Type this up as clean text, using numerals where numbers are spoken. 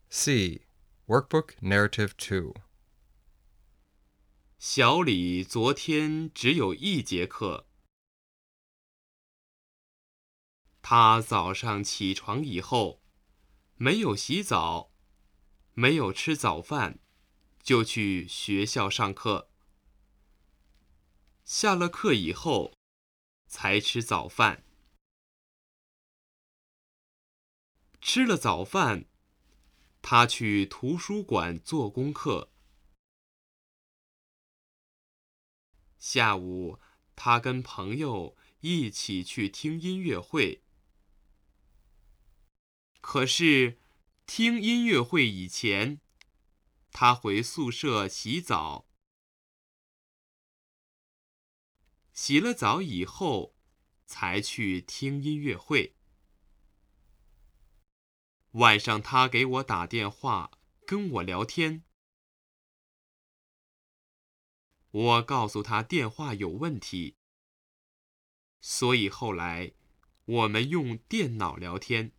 C. Workbook Narrative 2. 小李昨天只有1节课。他早上起床以后，没有洗澡，没有吃早饭，就去学校上课。下了课以后，才吃早饭。吃了早饭，他去图书馆做功课。下午，他跟朋友一起去听音乐会。可是，听音乐会以前，他回宿舍洗澡。洗了澡以后，才去听音乐会。晚上他给我打电话，跟我聊天。我告诉他电话有问题，所以后来我们用电脑聊天。